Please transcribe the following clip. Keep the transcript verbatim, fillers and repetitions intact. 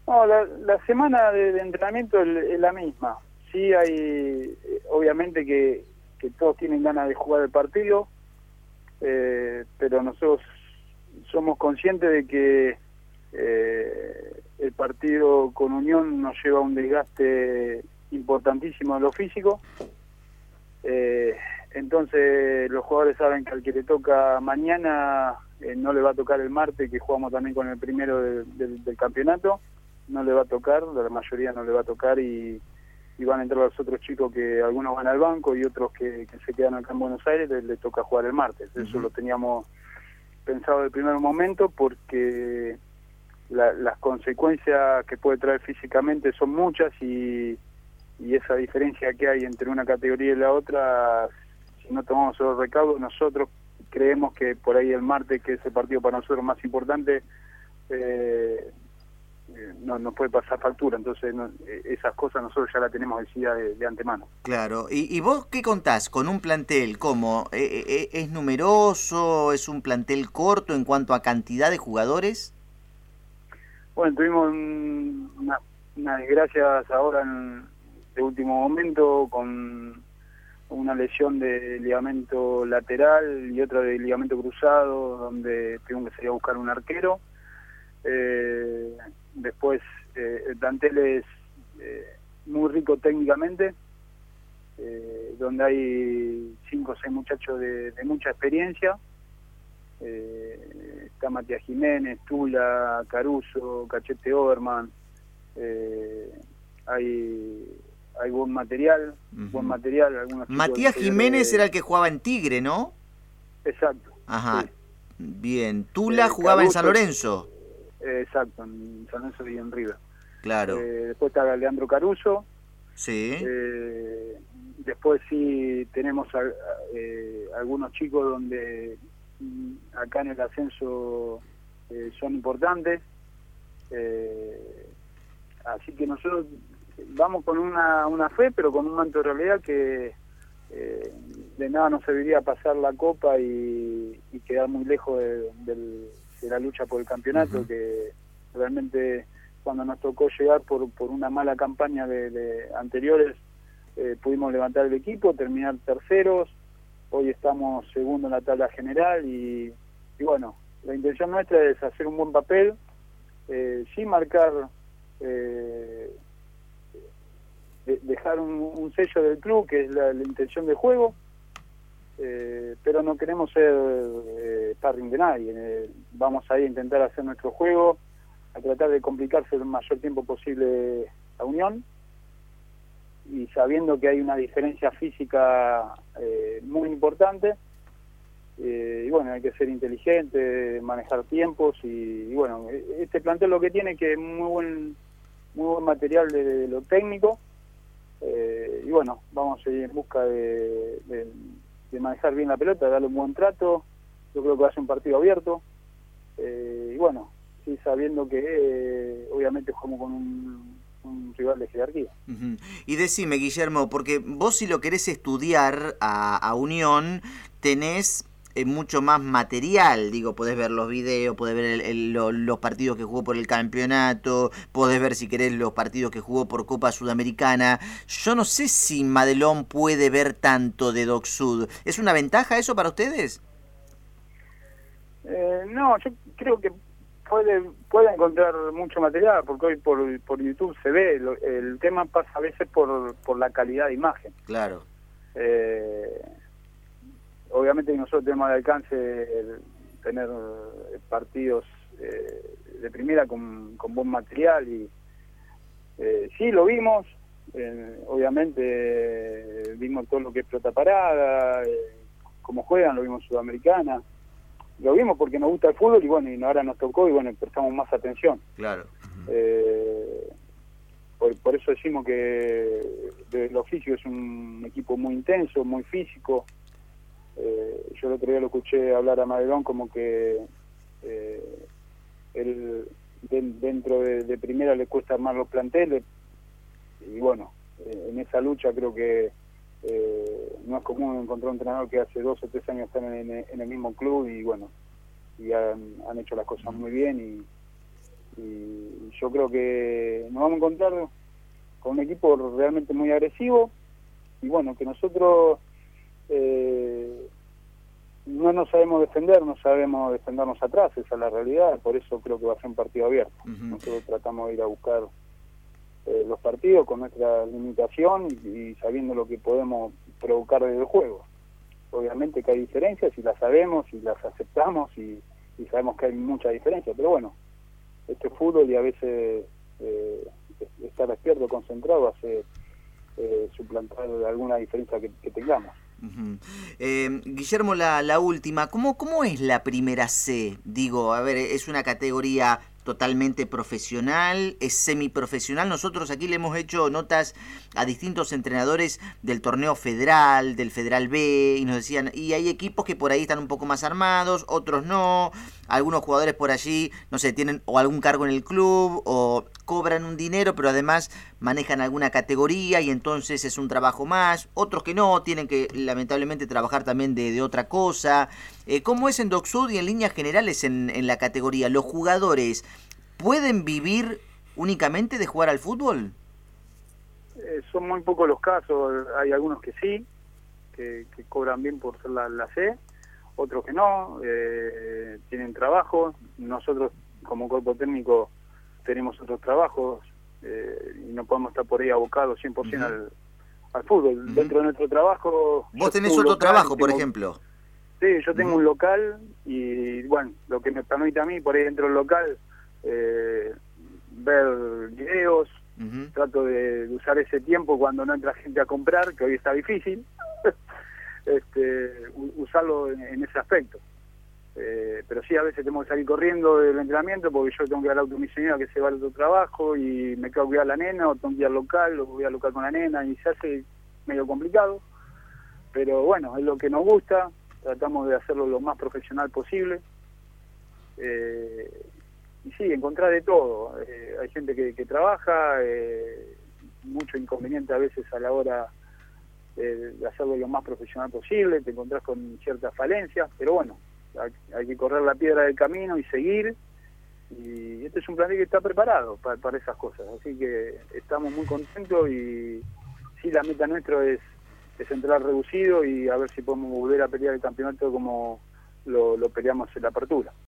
No, la, la semana de, de entrenamiento es, es la misma. Sí hay, obviamente que, que todos tienen ganas de jugar el partido, eh, pero nosotros somos conscientes de que eh, el partido con Unión nos lleva a un desgaste importantísimo en lo físico. Eh, entonces los jugadores saben que al que le toca mañana eh, no le va a tocar el martes, que jugamos también con el primero de, de, del campeonato, no le va a tocar, la mayoría no le va a tocar y, y van a entrar los otros chicos que algunos van al banco y otros que, que se quedan acá en Buenos Aires, les, les toca jugar el martes. Eso uh-huh. Lo teníamos pensado del primer momento porque la, las consecuencias que puede traer físicamente son muchas y, y esa diferencia que hay entre una categoría y la otra, si no tomamos los recaudos, nosotros creemos que por ahí el martes, que es el partido para nosotros más importante, eh, no nos puede pasar factura. Entonces no, esas cosas nosotros ya las tenemos decididas de, de antemano. Claro. ¿Y, y vos qué contás con un plantel? ¿Cómo? ¿Eh, eh, ¿Es numeroso? ¿Es un plantel corto en cuanto a cantidad de jugadores? Bueno, tuvimos un, una, unas desgracias ahora en de último momento con una lesión de ligamento lateral y otra de ligamento cruzado, donde tuvimos que salir a buscar un arquero. Eh, después eh, el plantel es eh, muy rico técnicamente, eh, donde hay cinco o seis muchachos de, de mucha experiencia. Eh, está Matías Jiménez, Tula, Caruso, Cachete Oberman. Eh, hay hay buen material, uh-huh. buen material. Algunos Matías Jiménez de... era el que jugaba en Tigre, ¿no? Exacto. Ajá. Sí. Bien. Tula eh, jugaba Caruso, en San Lorenzo. Eh, exacto, en San Lorenzo y en River. Claro. Eh, después está Leandro Caruso. Sí. Eh, después sí tenemos a, eh, algunos chicos donde acá en el ascenso eh, son importantes. Eh, así que nosotros vamos con una, una fe, pero con un manto de realidad que eh, de nada nos serviría pasar la copa y, y quedar muy lejos de, del, de la lucha por el campeonato, uh-huh. que realmente cuando nos tocó llegar por, por una mala campaña de, de anteriores, eh, pudimos levantar el equipo, terminar terceros, hoy estamos segundo en la tabla general y, y bueno, la intención nuestra es hacer un buen papel, eh, sin marcar... Eh, de dejar un, un sello del club, que es la, la intención de juego, eh, pero no queremos ser eh, sparring de nadie. Eh, vamos a ir a intentar hacer nuestro juego, a tratar de complicarse el mayor tiempo posible a Unión, y sabiendo que hay una diferencia física eh, muy importante, eh, y bueno, hay que ser inteligente, manejar tiempos, y, y bueno, este plantel lo que tiene es que es muy buen, muy buen material de, de lo técnico. Eh, y bueno, vamos a ir en busca de, de, de manejar bien la pelota, darle un buen trato. Yo creo que va a ser un partido abierto, eh, y bueno, sí, sabiendo que eh, obviamente jugamos con un, un rival de jerarquía. Uh-huh. Y decime, Guillermo, porque vos si lo querés estudiar a, a Unión, tenés eh, mucho más material, digo, podés ver los videos, podés ver el, el, lo, los partidos que jugó por el campeonato, podés ver si querés los partidos que jugó por Copa Sudamericana. Yo no sé si Madelón puede ver tanto de Doc Sud. ¿Es una ventaja eso para ustedes? Eh, no, yo creo que puede puede encontrar mucho material, porque hoy por, por YouTube se ve, lo, el tema pasa a veces por, por la calidad de imagen. Claro. Eh, obviamente nosotros tenemos de alcance el tener partidos eh, de primera con, con buen material y eh, sí lo vimos, eh, obviamente eh, vimos todo lo que es pelota parada, eh, cómo juegan, lo vimos Sudamericana, lo vimos porque nos gusta el fútbol y bueno, y ahora nos tocó y bueno, prestamos más atención. Claro. Uh-huh. eh, por, por eso decimos que el oficio es un equipo muy intenso, muy físico. Eh, yo el otro día lo escuché hablar a Madelón como que eh, él de, dentro de, de primera le cuesta armar los planteles y bueno, eh, en esa lucha creo que eh, no es común encontrar un entrenador que hace dos o tres años están en, en el mismo club y bueno, y han, han hecho las cosas muy bien y, y yo creo que nos vamos a encontrar con un equipo realmente muy agresivo y bueno, que nosotros eh, no nos sabemos defender, no sabemos defendernos atrás, esa es la realidad, por eso creo que va a ser un partido abierto. Uh-huh. Nosotros tratamos de ir a buscar eh, los partidos con nuestra limitación y, y sabiendo lo que podemos provocar desde el juego. Obviamente que hay diferencias y las sabemos y las aceptamos y, y sabemos que hay mucha diferencia, pero bueno, este fútbol y a veces eh, estar despierto, concentrado, hace eh, suplantar alguna diferencia que, que tengamos. Uh-huh. eh, Guillermo, la, la última, ¿cómo, ¿cómo es la primera C? Digo, a ver, es una categoría totalmente profesional, es semiprofesional. Nosotros aquí le hemos hecho notas a distintos entrenadores del torneo federal, del Federal B, y nos decían, y hay equipos que por ahí están un poco más armados, otros no, algunos jugadores por allí, no sé, tienen o algún cargo en el club, o cobran un dinero, pero además manejan alguna categoría y entonces es un trabajo más, otros que no, tienen que lamentablemente trabajar también de, de otra cosa. Eh, ¿Cómo es en DocSud y en líneas generales en, en la categoría? ¿Los jugadores pueden vivir únicamente de jugar al fútbol? Eh, son muy pocos los casos, hay algunos que sí, que, que cobran bien por ser la, la C, otros que no, eh, tienen trabajo, nosotros como cuerpo técnico tenemos otros trabajos eh, y no podemos estar por ahí abocados cien por ciento uh-huh. al, al fútbol. Uh-huh. Dentro de nuestro trabajo... ¿Vos tenés otro local, trabajo, por tengo, ejemplo? Sí, yo tengo uh-huh. un local y bueno, lo que me permite a mí por ahí dentro del local eh, ver videos, uh-huh. trato de, de usar ese tiempo cuando no entra gente a comprar, que hoy está difícil, este, usarlo en, en ese aspecto. Eh, pero sí, a veces tengo que salir corriendo del entrenamiento porque yo tengo que ir al auto de mi señora que se va al otro trabajo y me quedo a cuidar a la nena, o tengo que ir al local, o voy al local con la nena y se hace medio complicado. Pero bueno, es lo que nos gusta, tratamos de hacerlo lo más profesional posible. Eh, y sí, encontrar de todo. Eh, hay gente que, que trabaja, eh, mucho inconveniente a veces a la hora eh, de hacerlo lo más profesional posible, te encontrás con ciertas falencias, pero bueno, hay, hay que correr la piedra del camino y seguir, y este es un plantel que está preparado para, para esas cosas, así que estamos muy contentos y sí, la meta nuestra es, es entrar reducido y a ver si podemos volver a pelear el campeonato como lo, lo peleamos en la apertura.